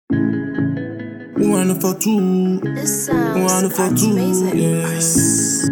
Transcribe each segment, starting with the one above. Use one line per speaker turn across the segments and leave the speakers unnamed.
One for two.
This sounds
One for two.
amazing.
Yes.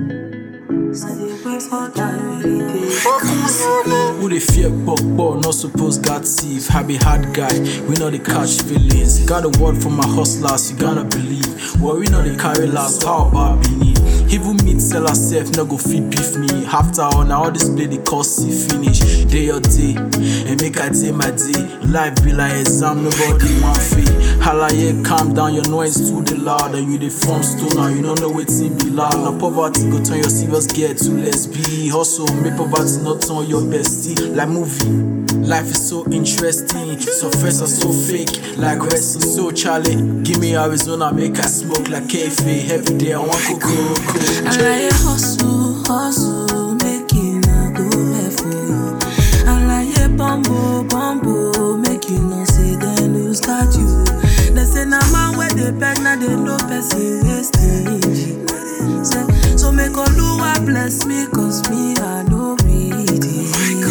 Who they fear buck, not supposed God thief. Happy hard guy, we know they catch feelings. Got a word from my hustlers, you gotta believe. Worry not they carry last, how about beneath? Even meat seller self, no go feed beef me. After all display the cost see finish. Day or day, and make I day my day. Life be like exam, nobody want fee. Halaye, calm down, your noise too the loud. And you the form stoner, you don't know what's in be loud. Now poverty go turn your silvers get to let's be. Hustle, make poverty not turn your bestie. Like movie. Life is so interesting, so fresh and so fake. Like wrestling, so Charlie. Give me Arizona, make I smoke like cafe. Every day I want cocoa.
I like hustle, make it no go left for you. I like bumbo, make you no say then lose got you. They say na man where they beg, na they no person wasting. So make Oluwa bless me, cause me I no read it.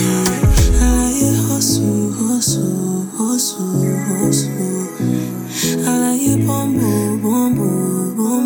Hustle. I like bumbo.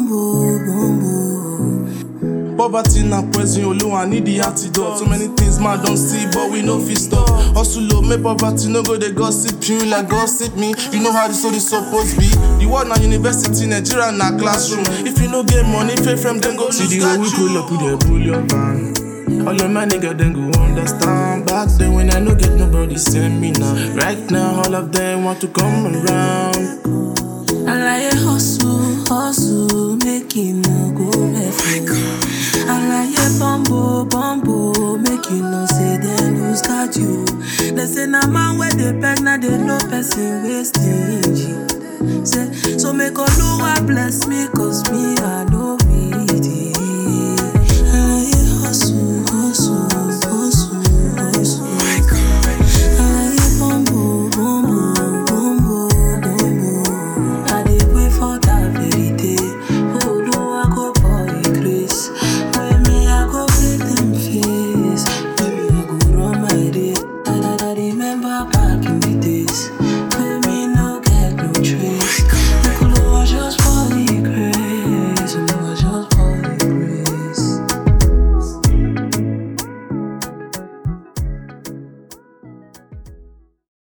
Poverty na poison, Oluwa need the antidote. So many things man don't see, but we know fit stop. Hustle low, make poverty no go they gossip you like gossip me. You know how this story supposed be. The world na university, Nigeria na classroom. If you no get money, pay from them go lose. See the way we pull up with a bullion van. All of my niggas then go understand. Back then when I no get nobody send me now. Right now all of them want to come around.
I like hustle, make it no go left. I like bumbo, make you no say they lose got you. They say na man where they beg, na they no person wasting. Say so make Oluwa bless me, cause me I